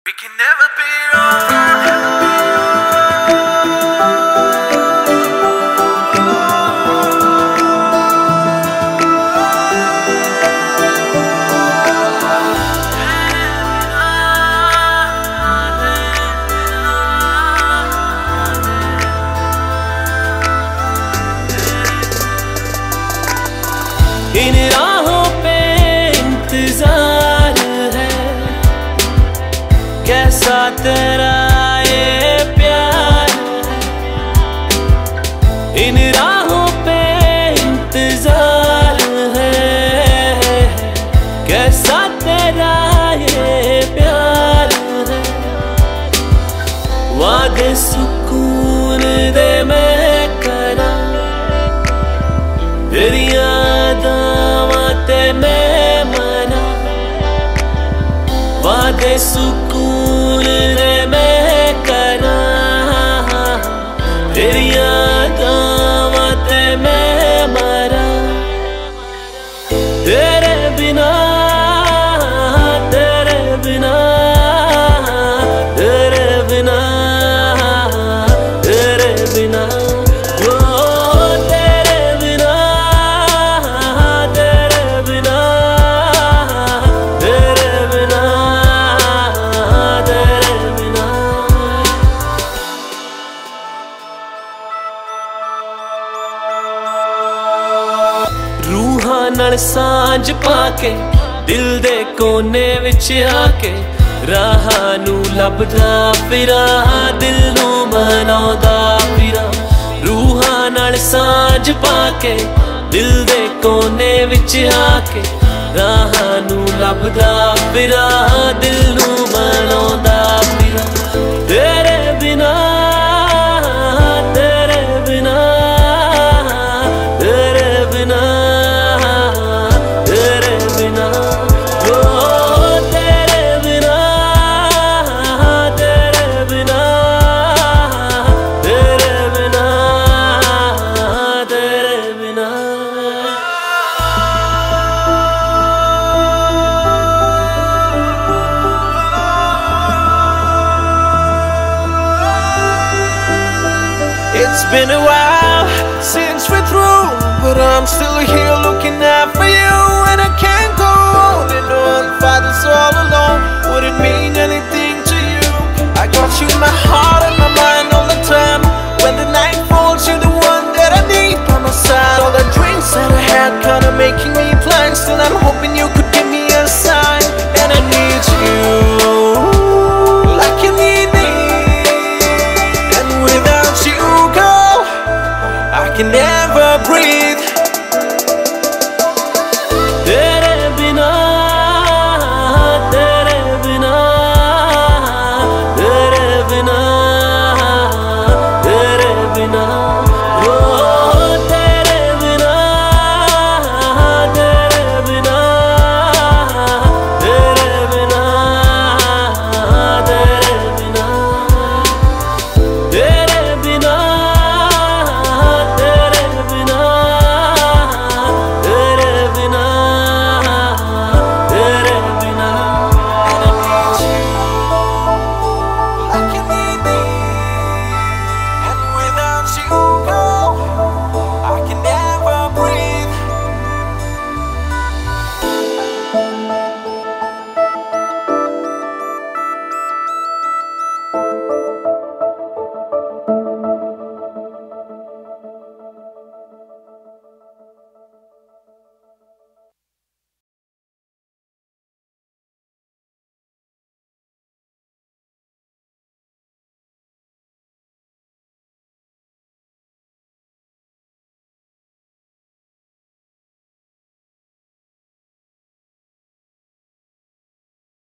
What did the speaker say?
We can never be wrong. इन राहों पे इंतजार है, कैसा तेरा ये प्यार है। इन राहों पे इंतजार है, कैसा तेरा ये प्यार है। वादे सुकून दे मैं करा, तेरी मैं मना। वादे सुकून रे मैं करा, तेरी यादां मैं मरा। तेरे बिना तेरे बिना तेरे बिना तेरे बिना रूहां नाल सांझ पाके, दिल दे कोने विच आके, राहां नू लभदा फिरां, दिल नू मनाउंदा फिरां। रूहां नाल सांझ पाके, दिल दे कोने विच आके, राहां नू लभदा फिरां, दिल नू मनाउंदा फिरां। तेरे बिना तेरे बिना तेरे बिना It's been a while since we're through, but I'm still here looking out for you. And I can't go on and on, fighting all alone. Wouldn't mean anything